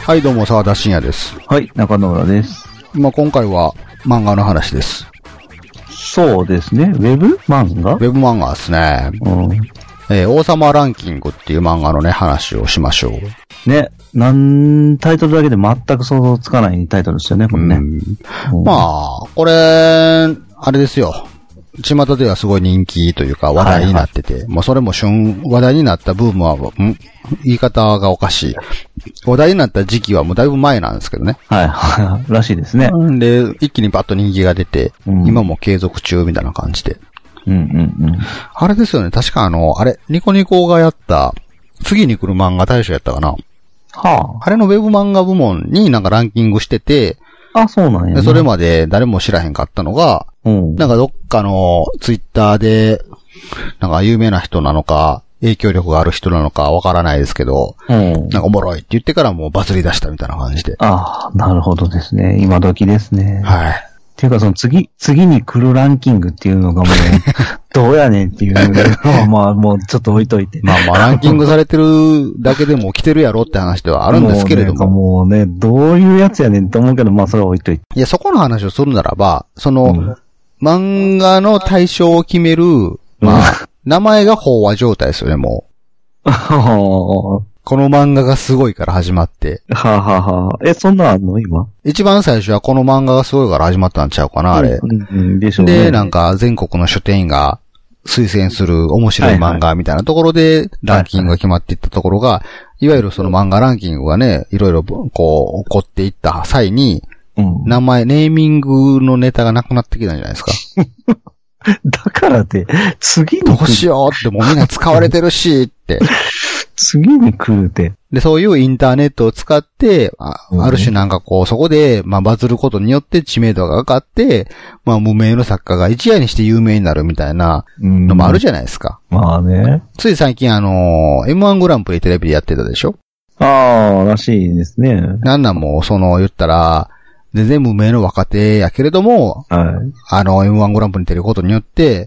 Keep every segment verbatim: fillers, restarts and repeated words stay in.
はい、どうも、沢田信也です。 はい、中野浦です。 まあ、今回は漫画の話です。 そうですね。ウェブ漫画？ ウェブ漫画ですね。うん。えー、王様ランキングっていう漫画のね、話をしましょう。 ね。なん、タイトルだけで全く想像つかないタイトルですよね、これね。うんうん、まあ、これ、あれですよ。巷ではすごい人気というか話題になってて、はいはい、もうそれも旬、話題になったブームは、ん言い方がおかしい。話題になった時期はもうだいぶ前なんですけどね。 はいはい。らしいですね。 で、一気にバッと人気が出て、うん、今も継続中みたいな感じで。 うんうんうん。 あれですよね。確かあの、あれ、ニコニコがやった、次に来る漫画大賞やったかな。 はあ。 あれのウェブ漫画部門になんかランキングしてて、 あ、そうなんや、ね。 でそれまで誰も知らへんかったのが、うん、なんかどっかのツイッターで、なんか有名な人なのか、影響力がある人なのかわからないですけど、うん、なんかおもろいって言ってからもうバズり出したみたいな感じで。 ああ、なるほどですね。今時ですね。 はい。 っていうかその次、次に来るランキングっていうのがもう、どうやねんっていうのはまあもうちょっと置いといて。 まあまあランキングされてるだけでも来てるやろって話ではあるんですけれども。 もうね、もうねどういうやつやねんと思うけど、まあそれは置いといて。 いや、そこの話をするならば、その、うん、漫画の対象を決める、まあ、名前が飽和状態ですよね、もう。この漫画がすごいから始まって。 はあ、ははあ、え、そんなんあんの今？ 一番最初はこの漫画がすごいから始まったんちゃうかな、あれ。 うんうん、でしょうね。 で、なんか全国の書店員が推薦する面白い漫画みたいなところでランキングが決まっていったところが、いわゆるその漫画ランキングがね、いろいろこう、起こっていった際に、うん、名前、ネーミングのネタがなくなってきたんじゃないですか。 だからって、次にどうしようってもうみんな使われてるしって。 次に来るって。 で、そういうインターネットを使って、あ、うん、ある種なんかこう、そこで、まあバズることによって知名度が上がって、まあ無名の作家が一夜にして有名になるみたいなのもあるじゃないですか。 うん、まあね。 つい最近あの、エムワン グランプリテレビでやってたでしょ？ ああ、らしいですね。 なんなんも、その、言ったら、全然無名の若手やけれども、はい、あの、エムワン グランプリに出ることによって、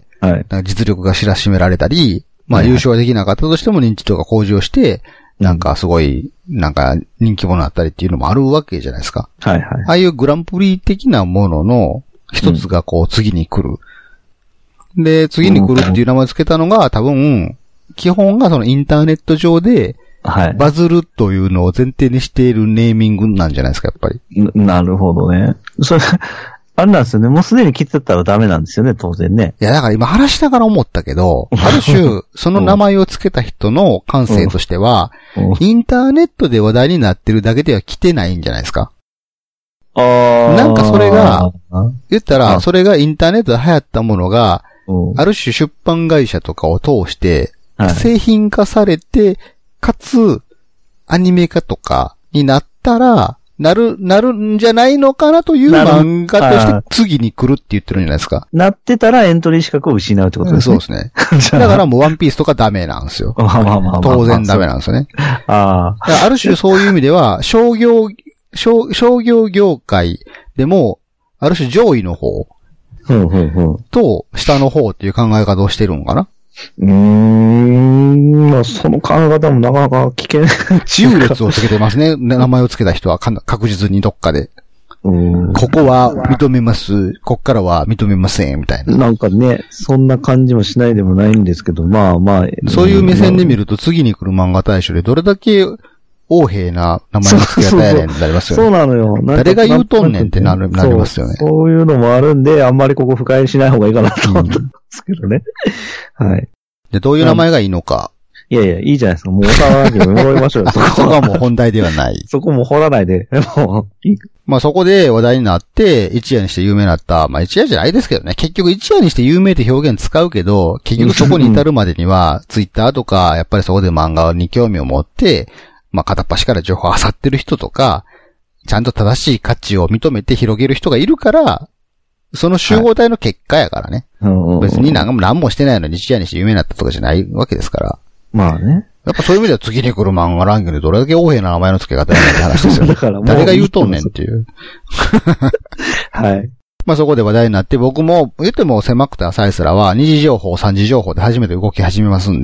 はい、実力が知らしめられたり、まあ優勝はできなかったとしても認知度が向上して、なんかすごい、なんか人気者になったりっていうのもあるわけじゃないですか。 はいはい。 ああいうグランプリ的なものの一つがこう次に来る。うん、で、次に来るっていう名前をつけたのが多分、基本がそのインターネット上で、はい。バズるというのを前提にしているネーミングなんじゃないですか、やっぱり。 な、なるほどね。それ、あれなんですよね。もうすでに来てたらダメなんですよね、当然ね。 いや、だから今話しながら思ったけど、ある種、その名前をつけた人の感性としては、うんうん、インターネットで話題になってるだけでは来てないんじゃないですか。 ああ。 なんかそれが、言ったら、それがインターネットで流行ったものが、うん、ある種出版会社とかを通して、製品化されて、かつ、アニメ化とかになったら、なる、なるんじゃないのかなという漫画として次に来るって言ってるんじゃないですか。 なってたらエントリー資格を失うってことですね。 うん、そうですね。だからもうワンピースとかダメなんですよ。 まあまあまあ当然ダメなんですよね。 ああ。ある種そういう意味では、商業、商、商業業界でも、ある種上位の方と下の方っていう考え方をしてるのかな。 うーん、まあ、その考え方もなかなか危険。 優劣をつけてますね。名前をつけた人は確実にどっかで。 うんここは認めます。こっからは認めません。みたいな。 なんかね、そんな感じもしないでもないんですけど、まあまあ。 そういう目線で見ると次に来る漫画大賞でどれだけ横柄な名前の付け方やねんってなりますよね。 そうなのよ。 誰が言うとんねんってなる、なりますよねそう。そういうのもあるんで、あんまりここ深入りしない方がいいかなと思ったんですけどね。うん、はい。 で、どういう名前がいいのか。 いやいや、いいじゃないですか。もうおさわらに戻りましょうよ。 そこはもう本題ではない。 そこも掘らないで。もういいまあそこで話題になって、一夜にして有名になった。まあ一夜じゃないですけどね。結局一夜にして有名って表現使うけど、結局そこに至るまでには、ツイッターとか、やっぱりそこで漫画に興味を持って、まあ片っ端から情報を漁ってる人とか、ちゃんと正しい価値を認めて広げる人がいるから、その集合体の結果やからね。はい、別に何も何もしてないのに一夜にして有名になったとかじゃないわけですから。 まあね。 やっぱそういう意味では次に来る漫画ランキングでどれだけ横柄な名前の付け方やねんって話ですよね。だからもう誰が言うとんねんっていう。 はい。 まあそこで話題になって、僕も言っても狭くて浅いすらは二次情報、三次情報で初めて動き始めますんで。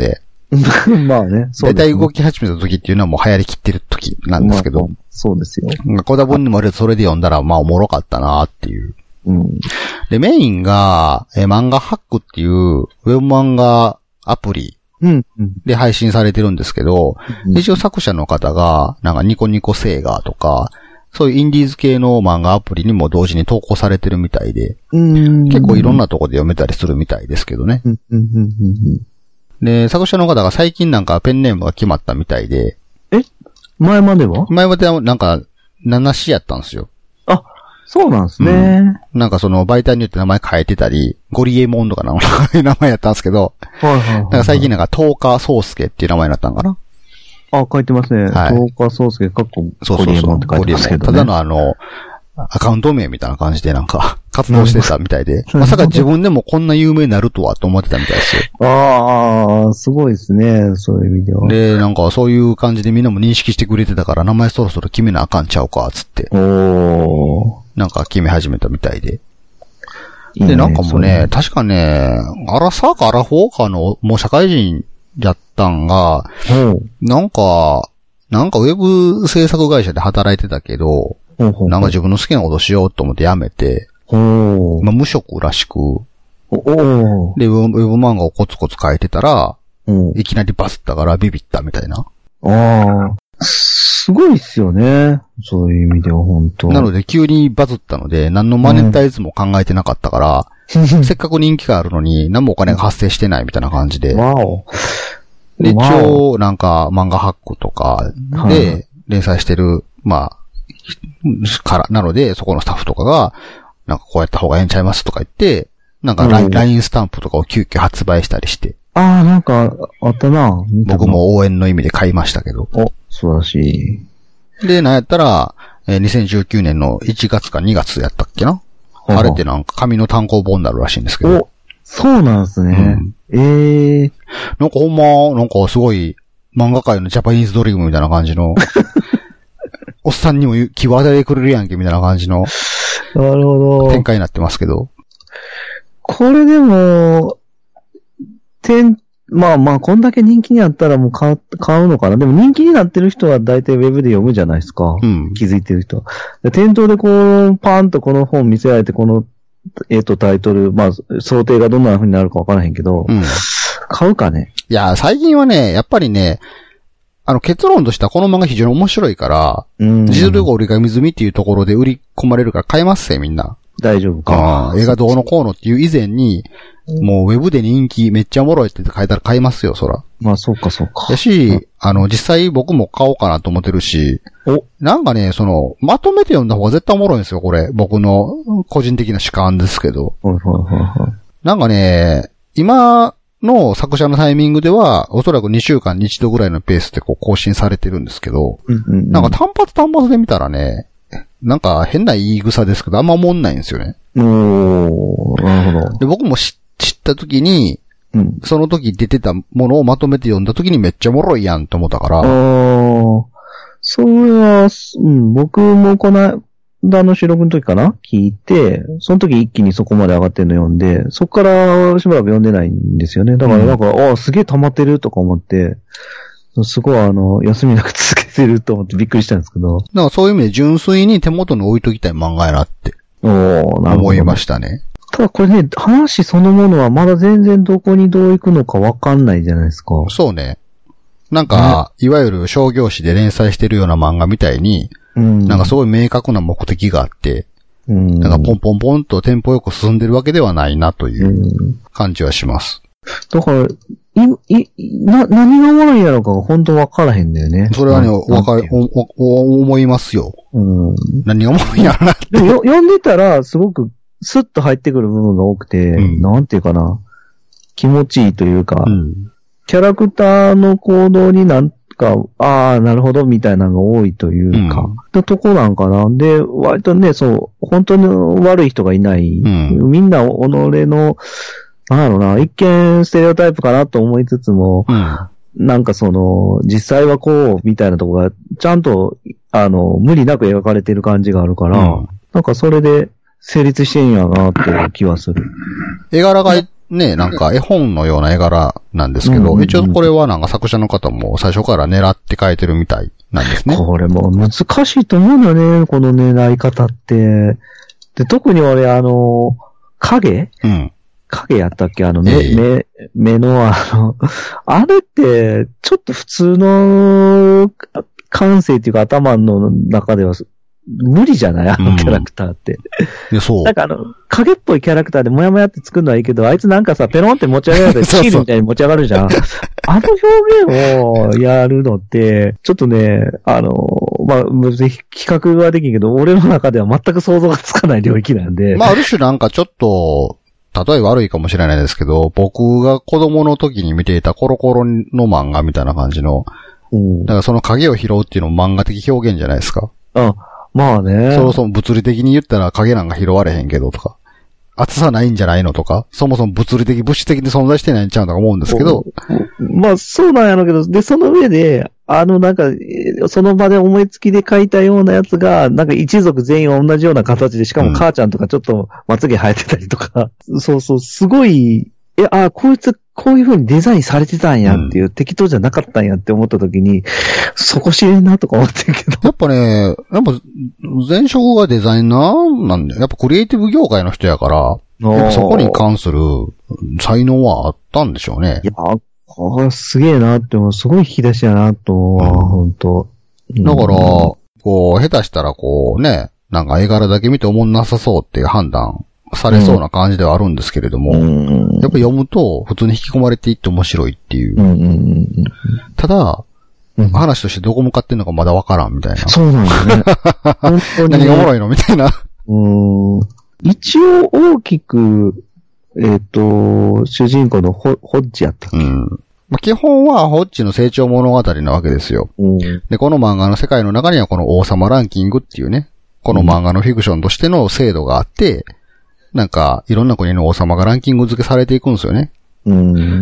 まあね、そうですね。 だいたい動き始めた時っていうのはもう流行りきってる時なんですけど。まあ、 そうですよ。 コダ本にもあるそれで読んだら、まあおもろかったなっていう。 うん。で、 メインが、え漫画ハックっていう、ウェブ漫画アプリ。で配信されてるんですけど、うん、一応作者の方が、なんかニコニコセーガーとか、そういうインディーズ系の漫画アプリにも同時に投稿されてるみたいで、 うん結構いろんなとこで読めたりするみたいですけどね。 うんうんうんうん、 で、作者の方が最近なんかペンネームが決まったみたいで。 え前までは前まではなんか、ナナシやったんですよ。 あ、そうなんですね、 うん。なんかその媒体によって名前変えてたり、ゴリエモンとかの名前やったんですけど、 はいはいはいはい、 なんか最近なんかトーカーソースケっていう名前になったんかな。 あ、書いてますね。 はい。 トーカーソースケかっこゴリエモンって書いてますけどね。 ただのあの、アカウント名みたいな感じでなんか活動してたみたいで、まさか自分でもこんな有名になるとはと思ってたみたいですよ。 ああ、すごいですね。そういう意味では。 で、なんかそういう感じでみんなも認識してくれてたから名前そろそろ決めなあかんちゃうか、つって。 おー。 なんか決め始めたみたいで。いいね、で、なんかもうね、確かね、アラサーかアラフォーかの、もう社会人やったんが、なんか、なんかウェブ制作会社で働いてたけど、なんか自分の好きなことしようと思って辞めて、まあ、無職らしく、で、ウェブ漫画をコツコツ書いてたら、いきなりバズったからビビったみたいな。 ああ。すごいっすよね。そういう意味では本当。 なので急にバズったので、何のマネタイズも考えてなかったから、うん、せっかく人気があるのに何もお金が発生してないみたいな感じで。 わお。 で、一応なんか漫画ハックとかで連載してる、まあ、から、なので、そこのスタッフとかが、なんかこうやった方がええんちゃいますとか言って、なんか ライン、ライン スタンプとかを急遽発売したりして。 ああ、なんか、あったな。 僕も応援の意味で買いましたけど。 お、素晴らしい。で、なんやったら、えー、にせんじゅうきゅうねんのいちがつかにがつやったっけな、ははあれってなんか紙の単行本になるらしいんですけど。 お、そうなんですね。うん、ええー。 なんかほんま、なんかすごい、漫画界のジャパニーズドリームみたいな感じの、おっさんにも気を与えてくれるやんけみたいな感じの、 なるほど。 展開になってますけど。 これでも、点、まあまあ、こんだけ人気になったらもう買う、買うのかな。でも人気になってる人は大体ウェブで読むじゃないですか。 うん。 気づいてる人。店頭でこう、パーンとこの本見せられて、この、えっと、タイトル、まあ、想定がどんな風になるかわからへんけど、うん。買うかね。 いや、最近はね、やっぱりね、あの、結論としてはこの漫画非常に面白いから、うん。実力折り紙済みっていうところで売り込まれるから買えますよ、みんな。 大丈夫か。 映画どうのこうのっていう以前に、もうウェブで人気めっちゃおもろいって書いたら買いますよ、そら。 まあそうかそうか。 やし、あの、実際僕も買おうかなと思ってるし、おなんかね、その、まとめて読んだ方が絶対おもろいんですよ、これ。僕の個人的な主観ですけど。 はいはいはいはい。 なんかね、今の作者のタイミングでは、おそらくにしゅうかんに一度ぐらいのペースでこう更新されてるんですけど、 うんうんうん、 なんか単発単発で見たらね、なんか変な言い草ですけど、あんま思んないんですよね。 おー、なるほど。 で、僕も知った時に、うん、その時出てたものをまとめて読んだ時にめっちゃおもろいやんと思ったから。 ああ、それは、うん、僕もこの間の収録の時かな聞いて、その時一気にそこまで上がってるの読んで、そこからしばらく読んでないんですよね。だからなんか、うん、ああ、すげえ溜まってるとか思って、すごいあの、休みなく続けてると思ってびっくりしたんですけど。だからそういう意味で純粋に手元に置いときたい漫画やなって。 おー、なるほど。 思いましたね。 ただこれね、話そのものはまだ全然どこにどう行くのかわかんないじゃないですか。 そうね。なんか、ね、いわゆる商業誌で連載してるような漫画みたいに、うん、なんかすごい明確な目的があって、うん、なんかポンポンポンとテンポよく進んでるわけではないなという感じはします。 だから、い、い、な、何がおもろいやろかが本当わからへんだよね。 それはね、わかる、お、お、思いますよ。 うん。 何がおもろいやろなって。 よ、読んでたら、すごく、スッと入ってくる部分が多くて、うん、なんていうかな。気持ちいいというか、うん、キャラクターの行動になんか、ああ、なるほど、みたいなのが多いというか、うん、のとこなんかな。で、割とね、そう、本当に悪い人がいない。うん、みんな、己の、なんだろうな、一見ステレオタイプかなと思いつつも、うん、なんかその、実際はこう、みたいなとこが、ちゃんと、あの、無理なく描かれてる感じがあるから、うん、なんかそれで成立してんやなっていう気はする。 絵柄がね、なんか絵本のような絵柄なんですけど、うん、一応これはなんか作者の方も最初から狙って描いてるみたいなんですね。 これも難しいと思うんだよね、この狙い方って。で、特に俺あの、影うん。影やったっけあの目、えー、目、目のあの、あれって、ちょっと普通の感性っていうか頭の中では無理じゃないあのキャラクターって。 うん、そう。 なんかあの、影っぽいキャラクターでもやもやって作るのはいいけど、あいつなんかさ、ペロンって持ち上げられてシールみたいに持ち上がるじゃん。そうそうあの表現をやるのって、ちょっとね、あの、まあ、比較はできんけど、俺の中では全く想像がつかない領域なんで。 まあ、ある種なんかちょっと、例え悪いかもしれないですけど、僕が子供の時に見ていたコロコロの漫画みたいな感じの、うん、だからその影を拾うっていうのも漫画的表現じゃないですか。 あ、まあね。 そもそも物理的に言ったら影なんか拾われへんけどとか、厚さないんじゃないのとか、そもそも物理的、物質的に存在してないんちゃうとか思うんですけど。 まあそうなんやろうけど、で、その上で、あのなんか、その場で思いつきで書いたようなやつが、なんか一族全員同じような形で、しかも母ちゃんとかちょっとまつげ生えてたりとか、うん、そうそう、すごい、え、あ、こいつ、こういう風にデザインされてたんやっていう、うん、適当じゃなかったんやって思った時に、そこ知れんなとか思ってるけど。 やっぱね、やっぱ前職がデザイナーなんで、やっぱクリエイティブ業界の人やから、やっぱそこに関する才能はあったんでしょうね。 いや、これすげえなって思う、すごい引き出しやなと思う、うん、本当。 だから、こう、下手したらこうね、なんか絵柄だけ見て思んなさそうっていう判断されそうな感じではあるんですけれども、うん、やっぱ読むと普通に引き込まれていって面白いっていう。うんうんうん、ただ、うん、話としてどこ向かってんのかまだわからんみたいな。 そうなんだね。本当に何がおもろいのみたいな。 うん一応大きく、えっ、ー、と、主人公のホホッジやったっけ、うんまあ、基本はホッジの成長物語なわけですよ、うん。で、この漫画の世界の中にはこの王様ランキングっていうね、この漫画のフィクションとしての制度があって、なんかいろんな国の王様がランキング付けされていくんですよね。うん、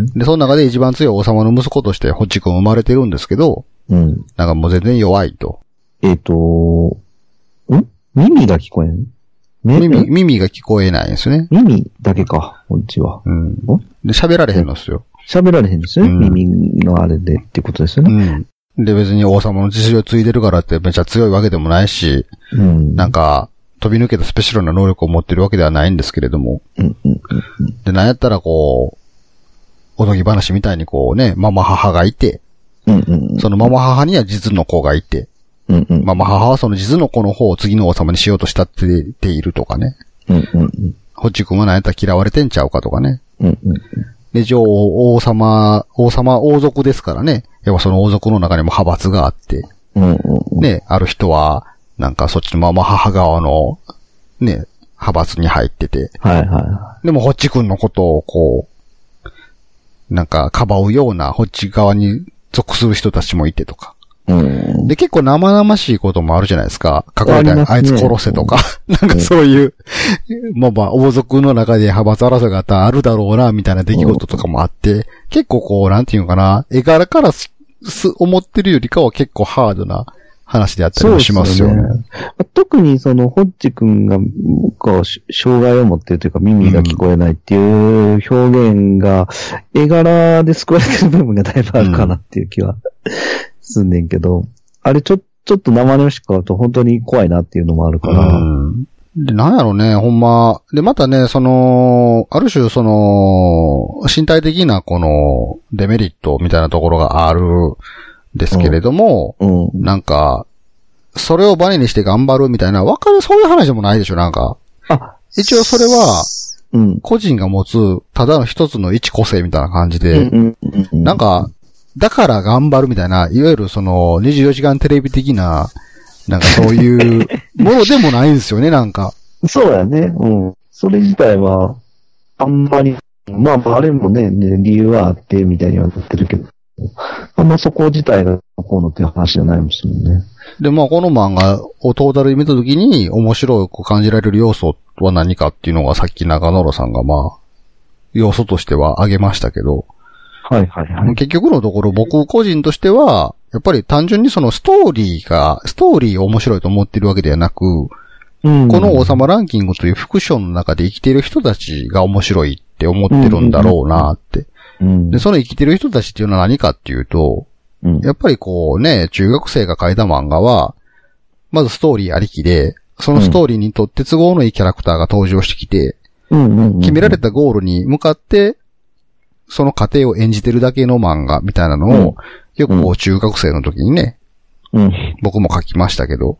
で、その中で一番強い王様の息子としてホッジ君生まれてるんですけど、うん、なんかもう全然弱いと。 えっ、ー、と、ん耳が聞こえん耳、耳が聞こえないんですよね。 耳だけか、こっちは。 うん。で、喋られへんのですよ。 喋られへんですね、うん。耳のあれでってことですよね。 うん。で、別に王様の実力を継いでるからってめっちゃ強いわけでもないし、うん。なんか、飛び抜けたスペシャルな能力を持ってるわけではないんですけれども。うんうんうんうん、で、なんやったらこう、おとぎ話みたいにこうね、ママ母がいて、うんうんうん、そのママ母には実の子がいて、うんうん、ママ母はその実の子の方を次の王様にしようとしたってているとかね。うんうんうん、ホッジ君は何やったら嫌われてんちゃうかとかね。うんうんうん、で、一応王様、王様王族ですからね。やっぱその王族の中にも派閥があって、うんうんうん、ね、ある人は、なんかそっちのママ母側の、ね、派閥に入ってて。はいはい。でもホッジ君のことをこう、なんかかばうようなホッジ側に属する人たちもいてとか。うん、で、結構生々しいこともあるじゃないですか。かかれてあ、ね、あいつ殺せとか。うん、なんかそういう、うん、まあまあ、王族の中で派閥争いがあるだろうな、みたいな出来事とかもあって、うん、結構こう、なんていうのかな、絵柄からす、す、思ってるよりかは結構ハードな話であったりもしますよね。そうですよね。 特にその、ホッジ君が、こう、障害を持ってるというか、耳が聞こえないっていう表現が、絵柄で救われてる部分がだいぶあるかなっていう気は。うんすんねんけど、あれちょ、ちょっと生々しく買うと本当に怖いなっていうのもあるから。うん。 で、なんやろね、ほんま。で、またね、その、ある種その、身体的なこの、デメリットみたいなところがあるんですけれども、うんうん、なんか、それをバネにして頑張るみたいな、わかる、そういう話でもないでしょ、なんか。あ、一応それは、うん、個人が持つ、ただの一つの一個性みたいな感じで、うんうんうんうん、なんか、だから頑張るみたいな、いわゆるそのにじゅうよじかんテレビ的な、なんかそういうものでもないんですよね、なんか。 そうやね。うん。それ自体は、あんまり、まあ、あれもね、ね理由はあって、みたいにはなってるけど、あんまそこ自体がこうのっていう話じゃないもんね。 で、まあ、この漫画をトータルで見たときに、面白く感じられる要素は何かっていうのが、さっき中野さんがまあ、要素としては挙げましたけど、 はいはいはい。 結局のところ僕個人としては、やっぱり単純にそのストーリーが、ストーリーを面白いと思っているわけではなく、うん、この王様ランキングというフィクションの中で生きている人たちが面白いっって思ってるんだろうなって。 うん、 で、その生きてる人たちっていうのは何かっていうと、うん、やっぱりこうね、中学生が書いた漫画は、まずストーリーありきで、そのストーリーにとって都合のいいキャラクターが登場してきて、決められたゴールに向かって、その過程を演じてるだけの漫画みたいなのを、うん、よくこう中学生の時にね、うん、僕も書きましたけど。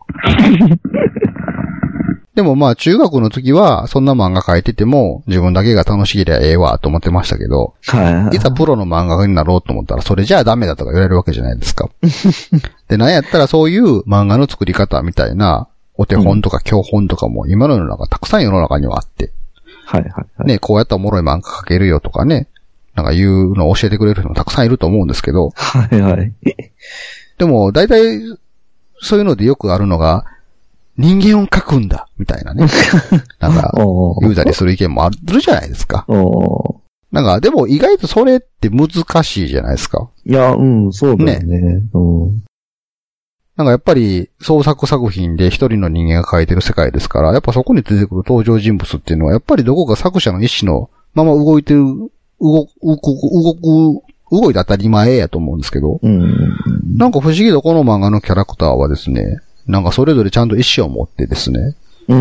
でもまあ中学の時はそんな漫画書いてても自分だけが楽しければええわと思ってましたけど、はいはい、いざプロの漫画家になろうと思ったらそれじゃあダメだとか言われるわけじゃないですか。で、なんやったらそういう漫画の作り方みたいなお手本とか教本とかも今の世の中たくさん世の中にはあって、 はいはいはい、 ね、こうやったらおもろい漫画描けるよとかね、なんか言うのを教えてくれる人もたくさんいると思うんですけど、 はいはい。 でも大体そういうのでよくあるのが、人間を描くんだみたいなね。なんか、言うたりする意見もあるじゃないですか。なんか、でも意外とそれって難しいじゃないですか。 いや、うん、そうだよね。ね、うん、 なんかやっぱり創作作品で一人の人間が描いてる世界ですから、やっぱそこに出てくる登場人物っていうのは、やっぱりどこか作者の意思のまま動いてる、動く、動く、動いて当たり前やと思うんですけど、うん、なんか不思議とこの漫画のキャラクターはですね、なんかそれぞれちゃんと意思を持ってですね。うん。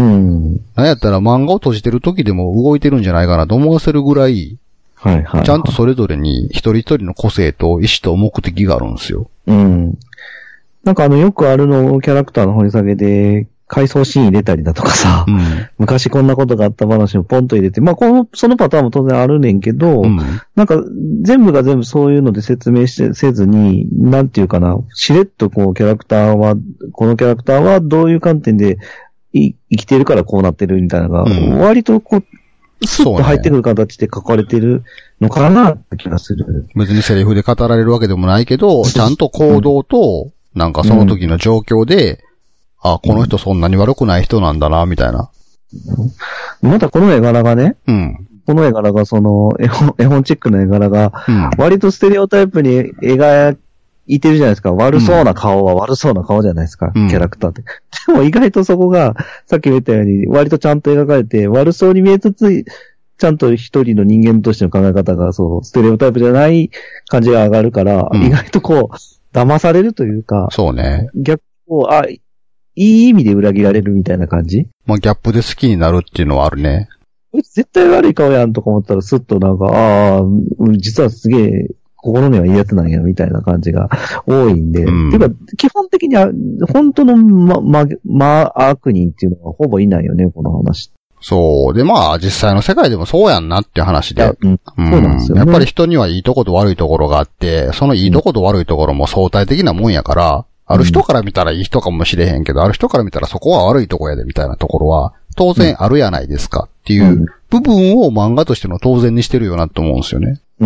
なんやったら漫画を閉じてる時でも動いてるんじゃないかなと思わせるぐらい、はいはい、はい。ちゃんとそれぞれに一人一人の個性と意思と目的があるんですよ。 うん。なんかあのよくあるのキャラクターの掘り下げで、回想シーン入れたりだとかさ、うん、昔こんなことがあった話をポンと入れて、まあこの、そのパターンも当然あるねんけど、うん、なんか全部が全部そういうので説明してせずに、なんていうかな、しれっとこうキャラクターは、このキャラクターはどういう観点でい生きてるからこうなってるみたいなのが、うん、割とこう、スッと入ってくる形で書かれてるのかなって気がする。 別にセリフで語られるわけでもないけど、ちゃんと行動と、なんかその時の状況で、あ、この人そんなに悪くない人なんだな、みたいな。 またこの絵柄がね、うん、この絵柄がその、絵本、絵本チックな絵柄が、割とステレオタイプに描いてるじゃないですか。悪そうな顔は悪そうな顔じゃないですか、うん、キャラクターって。でも意外とそこが、さっきも言ったように、割とちゃんと描かれて、悪そうに見えつつ、ちゃんと一人の人間としての考え方が、そう、ステレオタイプじゃない感じが上がるから、うん、意外とこう、騙されるというか、 そうね。 逆を、あ、いい意味で裏切られるみたいな感じ？ まあ、ギャップで好きになるっていうのはあるね。 絶対悪い顔やんとか思ったらスッとなんか、ああ、実はすげえ、心にはいいやつなんや、みたいな感じが多いんで。うん、ていうか、基本的には、本当のま、ま、ま、悪人っていうのはほぼいないよね、この話。 そう。で、まあ、実際の世界でもそうやんなっていう話で。 うん。そうなんですよね。 やっぱり人にはいいとこと悪いところがあって、そのいいとこと悪いところも相対的なもんやから、ある人から見たらいい人かもしれへんけど、うん、ある人から見たらそこは悪いとこやでみたいなところは、当然あるやないですかっていう部分を漫画としての当然にしてるよなと思うんですよね。うん、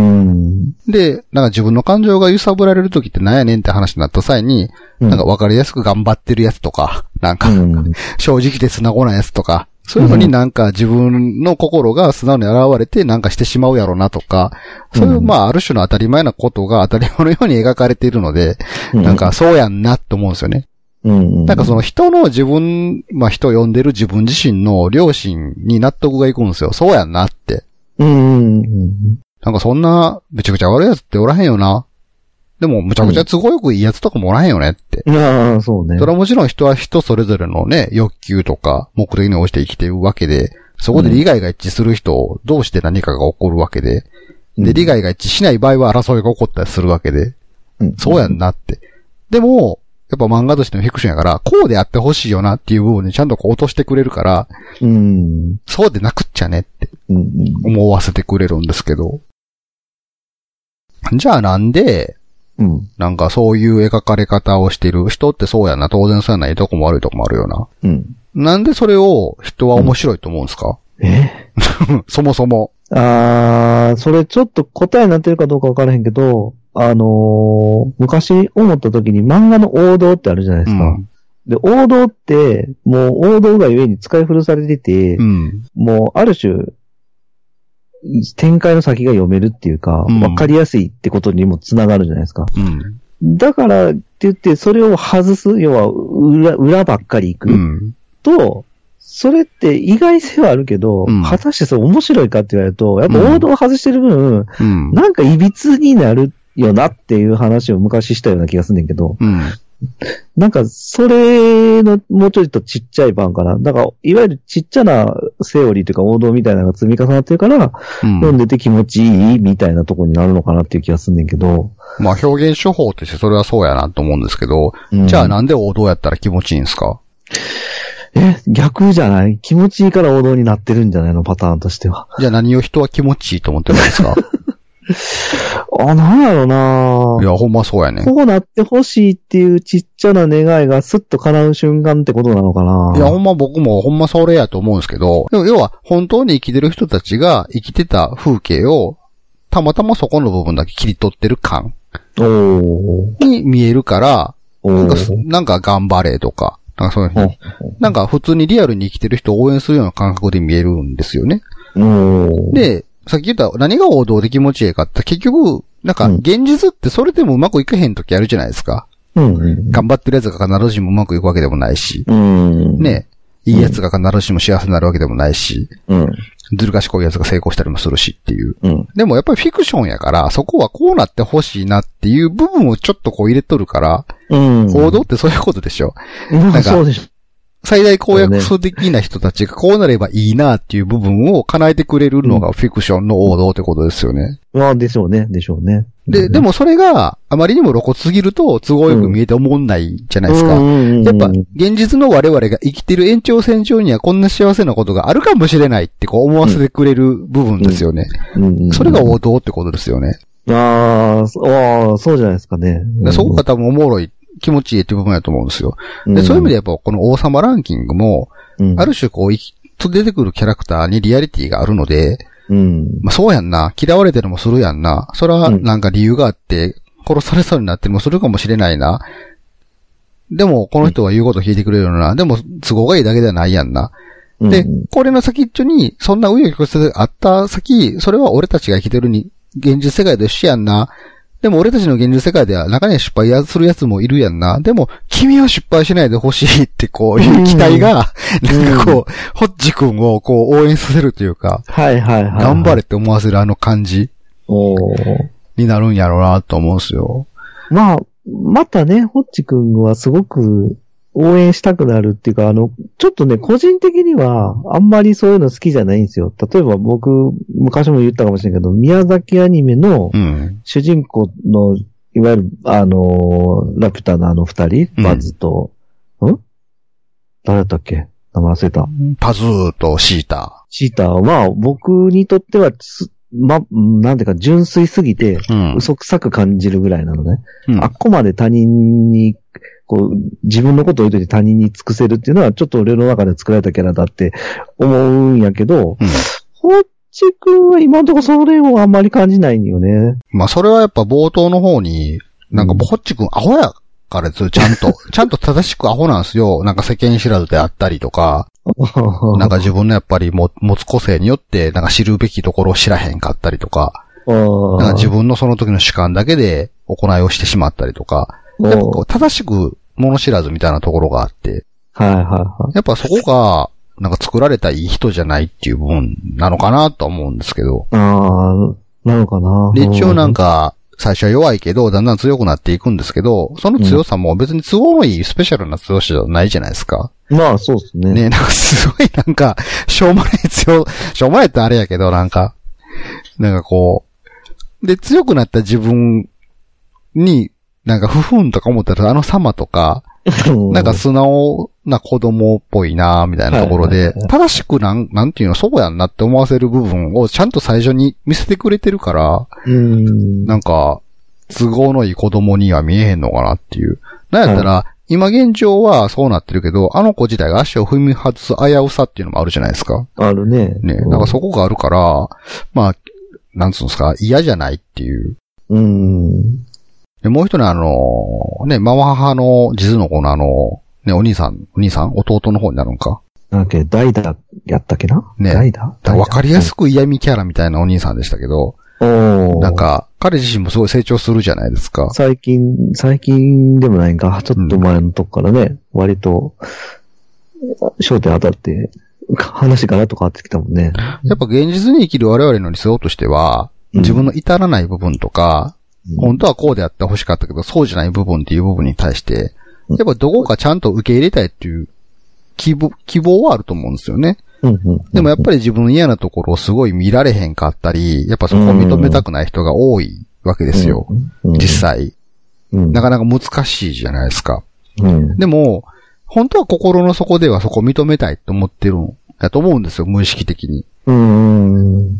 で、なんか自分の感情が揺さぶられるときってなんやねんって話になった際に、うん、なんか分かりやすく頑張ってるやつとか、なんか、うん、正直で素直なやつとか、そういうのになんか自分の心が素直に現れてなんかしてしまうやろなとか、そういうまあある種の当たり前なことが当たり前のように描かれているので、なんかそうやんなって思うんですよね。なんかその人の自分、まあ人を呼んでる自分自身の良心に納得がいくんですよ。そうやんなって。なんかそんなめちゃくちゃ悪いやつっておらへんよな。でも、むちゃくちゃ都合よくいいやつとかもおらへんよねって。 いや、そうね。 それはもちろん人は人それぞれのね、欲求とか目的に応じて生きているわけで、そこで利害が一致する人をどうして何かが起こるわけで、うん、で、利害が一致しない場合は争いが起こったりするわけで、うん、そうやんなって。でも、やっぱ漫画としてのフィクションやから、こうであってほしいよなっていう部分にちゃんとこう落としてくれるから、うん、そうでなくっちゃねって思わせてくれるんですけど。じゃあなんで、うん、なんかそういう描かれ方をしている人ってそうやな、当然そうやないとこも悪いとこもあるよな。うん、なんでそれを人は面白いと思うんですか？ うん、えそもそも。 あー、それちょっと答えになってるかどうかわからへんけど、あのー、昔思った時に漫画の王道ってあるじゃないですか。うん、で、王道って、もう王道がゆえに使い古されてて、うん、もうある種、展開の先が読めるっていうか、わ、うん、かりやすいってことにもつながるじゃないですか。うん、だからって言って、それを外す、要は裏、裏ばっかり行く、うん、と、 それって意外性はあるけど、うん、果たしてそれ面白いかって言われると、やっぱ王道を外してる分、うん、なんか歪になるよなっていう話を昔したような気がすんねんけど、うん、なんかそれのもうちょっとちっちゃい版かな。だから、いわゆるちっちゃなセオリーというか王道みたいなのが積み重なってるから、うん、読んでて気持ちいいみたいなとこになるのかなっていう気がすんねんけど。 まあ表現手法としてそれはそうやなと思うんですけど、うん、じゃあなんで王道やったら気持ちいいんですか？ え、逆じゃない？気持ちいいから王道になってるんじゃないの？パターンとしては。 じゃあ何を人は気持ちいいと思ってるんですか？ あ、なんやろな。 いや、ほんまそうやね。 こうなってほしいっていうちっちゃな願いがスッと叶う瞬間ってことなのかな。 いや、ほんま僕もほんまそれやと思うんですけど、でも要は本当に生きてる人たちが生きてた風景をたまたまそこの部分だけ切り取ってる感に見えるから、なんか、なんか頑張れとか、なんかそういうふうに、なんか普通にリアルに生きてる人を応援するような感覚で見えるんですよね。で、さっき言った何が王道で気持ちいいかって結局、なんか現実ってそれでもうまくいかへん時あるじゃないですか。うんうん、頑張ってるやつが必ずしもうまくいくわけでもないし、うん、ね、いいやつが必ずしも幸せになるわけでもないし、うん、ずる賢いやつが成功したりもするしっていう、うん。でもやっぱりフィクションやから、そこはこうなってほしいなっていう部分をちょっとこう入れとるから、うん、王道ってそういうことでしょ。なんかそうでしょ。最大公約数的な人たちがこうなればいいなっていう部分を叶えてくれるのがフィクションの王道ってことですよね。 まあ、でしょうね。でしょうね。 で、でもそれがあまりにも露骨すぎると都合よく見えて思んないじゃないですか。やっぱ現実の我々が生きてる延長線上にはこんな幸せなことがあるかもしれないってこう思わせてくれる部分ですよね。それが王道ってことですよね。 ああ、そうじゃないですかね。 そこが多分おもろい。気持ちいいって部分だと思うんですよ。で、そういう意味でやっぱこの王様ランキングも、うん、ある種こう、と出てくるキャラクターにリアリティがあるので、うん、まあそうやんな、嫌われてるもするやんな、それはなんか理由があって、殺されそうになってもするかもしれないな。でも、この人は言うこと聞いてくれるよな。でも、都合がいいだけではないやんな。で、これの先っちょに、そんな紆余曲折があった先、それは俺たちが生きてるに、現実世界と一緒やんな。でも俺たちの現実世界では中に失敗するやつもいるやんな。でも、君は失敗しないでほしいってこういう期待が、なんかこう、ホッジ君をこう応援させるというか、 はいはいはい。 頑張れって思わせるあの感じになるんやろうなと思うんですよ。 まあ、またね、ホッジ君はすごく応援したくなるっていうか、あの、ちょっとね、個人的にはあんまりそういうの好きじゃないんですよ。例えば僕、昔も言ったかもしれないけど、宮崎アニメの主人公の、いわゆる、あの、ラピュタのあの二人、うん、バズと、ん誰だったっけ名前忘れた。 パズーとシータ。 シータは僕にとってはま、なんていうか純粋すぎて、嘘くさく感じるぐらいなのね。うん、あっこまで他人に、こう、自分のことを置いといて他人に尽くせるっていうのは、ちょっと俺の中で作られたキャラだって思うんやけど、うん、ホッチ君は今のところそれをあんまり感じないんよね。 まあ、それはやっぱ冒頭の方に、なんか、ホッチ君アホやからですよ、ちゃんと。ちゃんと正しくアホなんですよ。なんか世間知らずであったりとか、なんか自分のやっぱりも持つ個性によって、なんか知るべきところを知らへんかったりとか、なんか自分のその時の主観だけで行いをしてしまったりとか、やっぱこう正しく物知らずみたいなところがあって、 はいはいはい。 やっぱそこが、なんか作られたいい人じゃないっていう部分なのかなと思うんですけど。 ああ、なのかな。 で、一応なんか、最初は弱いけど、だんだん強くなっていくんですけど、その強さも別に都合のいいスペシャルな強さじゃないじゃないですか。 まあ、そうですね。 ね、なんかすごいなんか、しょうもない強、しょうもないってあれやけど、なんか、なんかこう、で、強くなった自分に、なんか、不憤とか思ったら、あの様とか、なんか素直な子供っぽいなみたいなところで、正しくなん、なんていうの、そうやんなって思わせる部分をちゃんと最初に見せてくれてるから、うんなんか、都合のいい子供には見えへんのかなっていう。なんやったら、はい、今現状はそうなってるけど、あの子自体が足を踏み外す危うさっていうのもあるじゃないですか。 あるね。 ね、なんかそこがあるから、まあ、なんつうんですか、嫌じゃないっていう。うん。で、もう一人あの、ね、ママ母の実の子のあの、ね、お兄さん、お兄さん弟の方になるのか。 なんだっけ、代打やったっけなね。 代打わかりやすく嫌味キャラみたいなお兄さんでしたけど、おなんか、彼自身もすごい成長するじゃないですか。 最近、最近でもないんか、ちょっと前のとこからね、うん、割と、 焦点当たって、話ガラッと変わってきたもんね。 やっぱ現実に生きる我々の理想としては、うん、自分の至らない部分とか、うん、本当はこうであってほしかったけど、そうじゃない部分っていう部分に対して、やっぱどこかちゃんと受け入れたいっていう希望、希望はあると思うんですよね。でもやっぱり自分の嫌なところをすごい見られへんかったり、やっぱそこを認めたくない人が多いわけですよ。実際。なかなか難しいじゃないですか。でも、本当は心の底ではそこを認めたいと思ってるんだと思うんですよ、無意識的に。うん、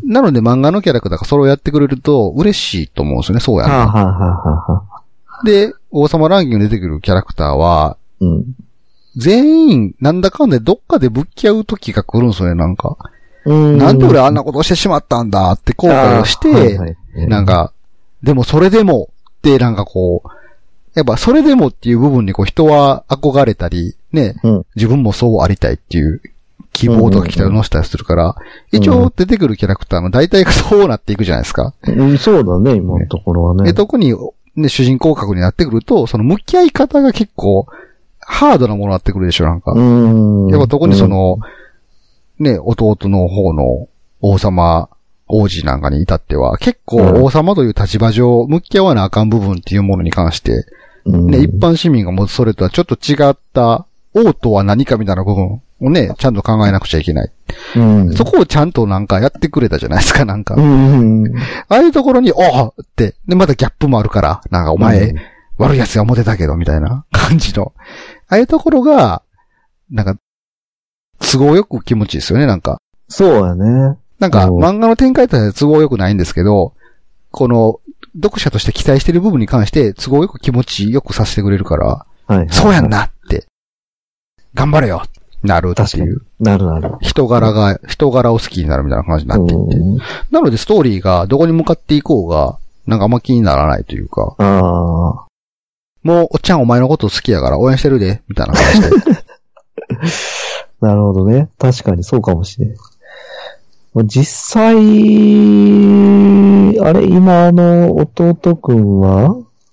なので漫画のキャラクターがそれをやってくれると嬉しいと思うんですよね、そうやな。で、王様ランキングに出てくるキャラクターは、うん、全員なんだかんだどっかでぶっき合う時が来るんですよね、なんか。うんなんで俺あんなことしてしまったんだって後悔をして、はいはい、なんか、でもそれでもってなんかこう、やっぱそれでもっていう部分にこう人は憧れたり、ね、うん、自分もそうありたいっていう希望とか期待を乗せたりするから、うんうん、一応出てくるキャラクターの大体がそうなっていくじゃないですか。 うん、そうだね、今のところはね。 で特に、ね、主人公格になってくると、その向き合い方が結構ハードなものになってくるでしょ、なんか。うんやっぱ特にその、うん、ね、弟の方の王様、王子なんかに至っては、結構王様という立場上、向き合わなあかん部分っていうものに関して、ね、一般市民が持つそれとはちょっと違った王とは何かみたいな部分をね、ちゃんと考えなくちゃいけない。うん、そこをちゃんとなんかやってくれたじゃないですか、なんか。うん、ああいうところに、おーって、で、またギャップもあるから、なんかお前、うん、悪い奴がモテたけど、みたいな感じの。ああいうところが、なんか、都合よく気持ちいいですよね、なんか。 そうやね。 なんか、漫画の展開として都合よくないんですけど、この、読者として期待している部分に関して都合よく気持ちよくさせてくれるから、はいはいはい、そうやんなって、頑張れよなるっていう。 なるなる。 人柄が、人柄を好きになるみたいな感じになっていて。なのでストーリーがどこに向かっていこうが、なんかあんま気にならないというか、あもう、おっちゃんお前のこと好きやから応援してるで、みたいな感じで。 なるほどね。確かにそうかもしれん。実際、あれ、今の弟くんは、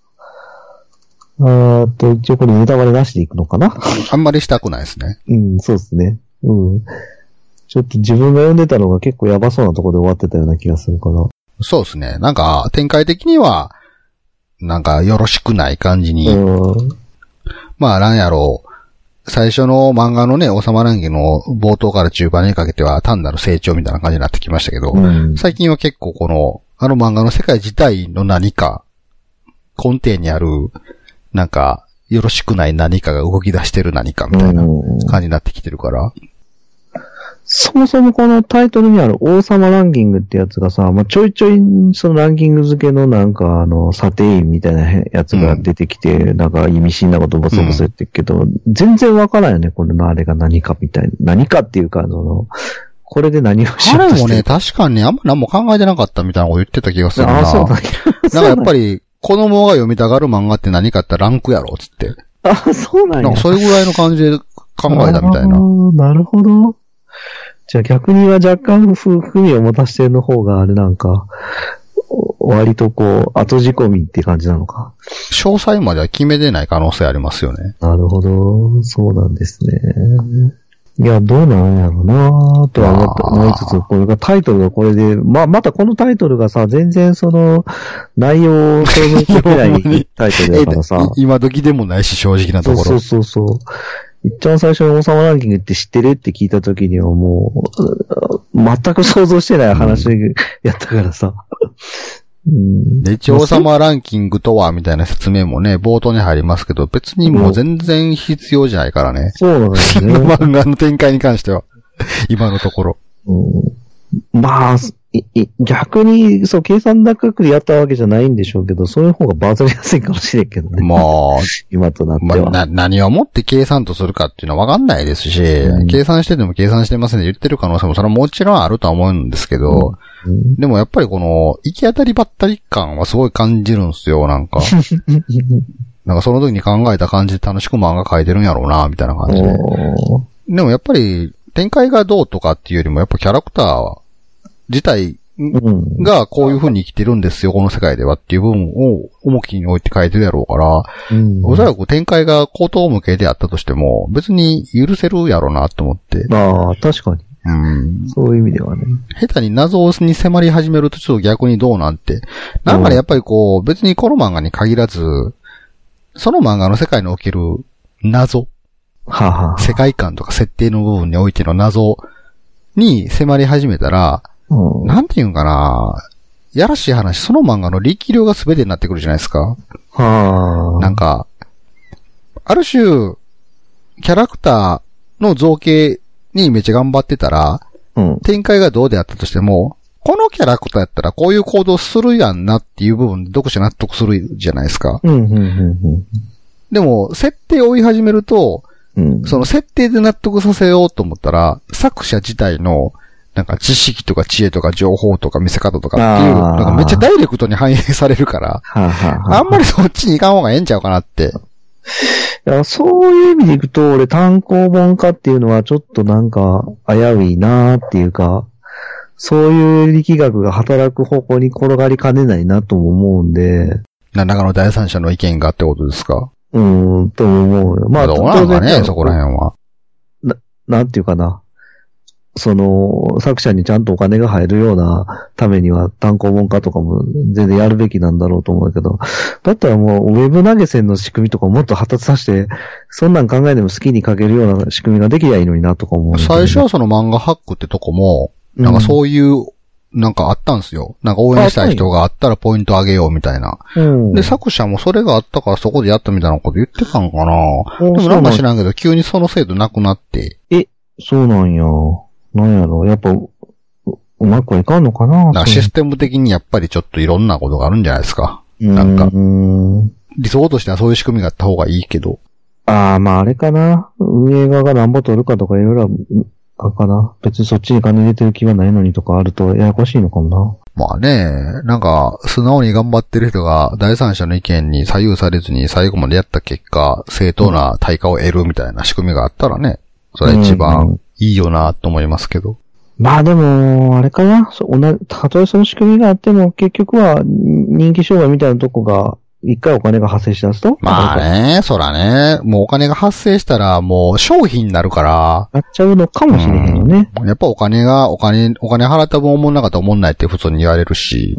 あと、一応これネタバレなしでいくのかなあんまりしたくないですね。 うん、そうですね。うん。ちょっと自分が読んでたのが結構やばそうなところで終わってたような気がするから。 そうですね。なんか、展開的には、なんか、よろしくない感じに。うん、まあ、なんやろう。最初の漫画のね、王様ランキングの冒頭から中盤にかけては単なる成長みたいな感じになってきましたけど、うん、最近は結構この、あの漫画の世界自体の何か、根底にある、なんか、よろしくない何かが動き出してる何かみたいな感じになってきてるから。うん、 そもそもこのタイトルにある王様ランキングってやつがさ、まあ、ちょいちょいそのランキング付けのなんかあの、査定員みたいなやつが出てきて、うん、なんか意味深なことボソボソ言ってるけど、うん、全然わからんよね、これのあれが何かみたいな。何かっていうか、その、これで何をしようとしてる。 彼もね、確かにあんま何も考えてなかったみたいなこと言ってた気がするな。あ、そうだけど。なんかやっぱり、子供が読みたがる漫画って何かってランクやろ、つって。 あ、そうなんや。 なんかそれぐらいの感じで考えたみたいな。 なるほど。じゃあ逆には若干含みを持たせてる方があれなんか、割とこう、後仕込みって感じなのか。 詳細までは決めてない可能性ありますよね。 なるほど。そうなんですね。いや、どうなんやろうなぁとは思った、思いつつ、これがタイトルがこれで、まあ、またこのタイトルがさ、全然その、内容を想像できないタイトルだからさ。 今時でもないし、正直なところ。 そうそうそうそう。一番最初の王様ランキングって知ってるって聞いた時にはもう、全く想像してない話やったからさ。 うん、で、一応王様ランキングとはみたいな説明もね、冒頭に入りますけど、別にもう全然必要じゃないからね。 そうなんですね。 漫画の展開に関しては。今のところ。 うん、まあ、逆に、そう、計算高くやったわけじゃないんでしょうけど、そういう方がバズりやすいかもしれんけどね。 まあ、 今となっては。 まあ、な、何をもって計算とするかっていうのはわかんないですし、うん、計算してても計算してませんで言ってる可能性もそれはもちろんあるとは思うんですけど、うん、でもやっぱりこの、行き当たりばったり感はすごい感じるんですよ、なんか。なんかその時に考えた感じで楽しく漫画描いてるんやろうな、みたいな感じで。でもやっぱり、展開がどうとかっていうよりも、やっぱキャラクターは、自体がこういう風に生きてるんですよ、この世界ではっていう部分を重きに置いて書いてるやろうから、うん、おそらく展開が口頭向けであったとしても、別に許せるやろうなと思って。 ああ、確かに。うん、そういう意味ではね。 下手に謎に迫り始めるとちょっと逆にどうなんて。なんかね、やっぱりこう、別にこの漫画に限らず、その漫画の世界における謎。 はあはあ、 世界観とか設定の部分においての謎に迫り始めたら、うん、なんていうんかな、やらしい話、その漫画の力量が全てになってくるじゃないですか。 はあ、 なんか、ある種、キャラクターの造形にめっちゃ頑張ってたら、うん、展開がどうであったとしても、このキャラクターやったらこういう行動するやんなっていう部分で読者納得するじゃないですか。 うんうんうんうん、 でも、設定を追い始めると、うん、その設定で納得させようと思ったら、作者自体のなんか知識とか知恵とか情報とか見せ方とかっていう、なんかめっちゃダイレクトに反映されるから、 はあはあ、 あんまりそっちに行かん方がええんちゃうかなって。 いや、そういう意味でいくと、俺単行本化っていうのはちょっとなんか危ういなーっていうか、そういう力学が働く方向に転がりかねないなとも思うんで。 何らかの第三者の意見がってことですか？ うーん、と思うよ。まあ、 どうなんかね、そこら辺は。 な、なんていうかな。その、作者にちゃんとお金が入るようなためには単行本化とかも全然やるべきなんだろうと思うけど、だったらもうウェブ投げ銭の仕組みとかもっと発達させて、そんなん考えても好きに書けるような仕組みができりゃいいのになとか思う、ね。 最初はその漫画ハックってとこも、なんかそういう、なんかあったんですよ。なんか応援したい人があったらポイントあげようみたいな。うん、で、作者もそれがあったからそこでやったみたいなこと言ってたんかな。でもなんか知らんけど、急にその制度なくなって。 え、そうなんや。なんやろ。やっぱ、う, うまくはいかんのかな。 なんかシステム的にやっぱりちょっといろんなことがあるんじゃないですか。なんか。うん理想としてはそういう仕組みがあった方がいいけど。 ああ、まああれかな。運営側が何ぼ取るかとかいろいろあるかな。別にそっちに金入れてる気はないのにとかあるとややこしいのかもな。 まあね、なんか、素直に頑張ってる人が第三者の意見に左右されずに最後までやった結果、正当な対価を得るみたいな仕組みがあったらね、それは一番いいよなと思いますけど。うん、 まあでも、あれかな。たとえその仕組みがあっても、結局は人気商売みたいなとこが、一回お金が発生しだすとまあね、そらね。もうお金が発生したらもう商品になるから。 なっちゃうのかもしれへんよね、 うん。やっぱお金が、お金、お金払った分思んなかったら思んないって普通に言われるし。うん、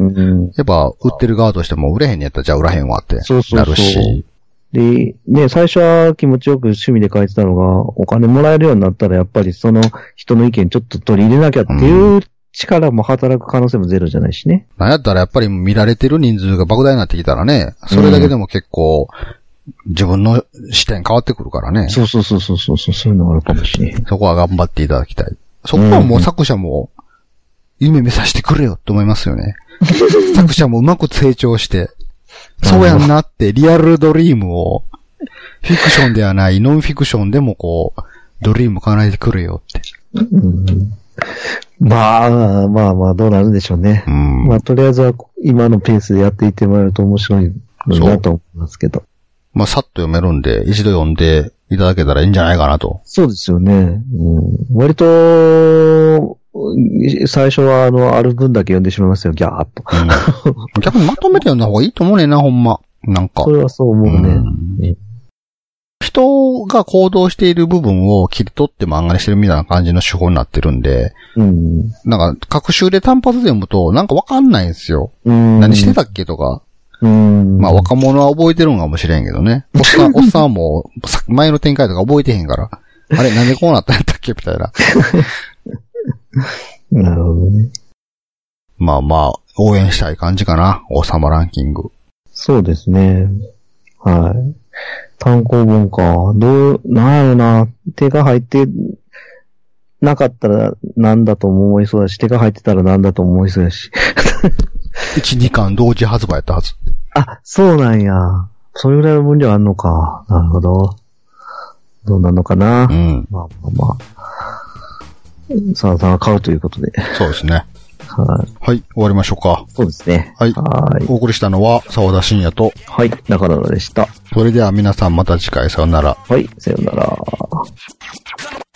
やっぱ売ってる側としても売れへんにやったらじゃあ売らへんわってなるし。そうそうそう。 で、ね、最初は気持ちよく趣味で書いてたのが、お金もらえるようになったらやっぱりその人の意見ちょっと取り入れなきゃっていう力も働く可能性もゼロじゃないしね。 なんやったらやっぱり見られてる人数が莫大になってきたらね、それだけでも結構自分の視点変わってくるからね。うん、 そうそうそうそうそう、そういうのがあるかもしれん。 そこは頑張っていただきたい。そこはもう作者も夢見させてくれよって思いますよね。作者もうまく成長して。そうやんなってリアルドリームをフィクションではないノンフィクションでもこうドリーム叶えてくれよって、うん、 まあまあまあどうなるんでしょうね、うん、まあとりあえずは今のペースでやっていってもらえると面白いのだと思いますけど、 まあさっと読めるんで一度読んでいただけたらいいんじゃないかなと。 そうですよね、うん、割と最初はあの、ある分だけ読んでしまいますよ、ギャーっと。 うん、逆にまとめて読んだ方がいいと思うねんな、ほんま。なんか。 それはそう思うね。うん、 人が行動している部分を切り取って漫画にしてるみたいな感じの手法になってるんで、うん、なんか、各週で単発で読むと、なんかわかんないんですよ。うん、何してたっけとか。うん、まあ若者は覚えてるんかもしれんけどね。おっさん、おっさんはもう、前の展開とか覚えてへんから。あれ、なんでこうなったんやったっけみたいな。 なるほどね。 まあまあ、応援したい感じかな。王様ランキング。 そうですね。はい。単行本か。どう、なんやろな。手が入ってなかったらなんだと思いそうだし、手が入ってたらなんだと思いそうだし。 いち、にかん同時発売やったはず。 あ、そうなんや。それぐらいの分量あんのか。なるほど。どうなのかな。うん。まあまあまあ。さあさあ買うということで。 そうですね。 はい。 はい、終わりましょうか。 そうですね。 はい。はい。お送りしたのは、沢田信也と、 はい、中野でした。 それでは皆さんまた次回さよなら。 はい、さよなら。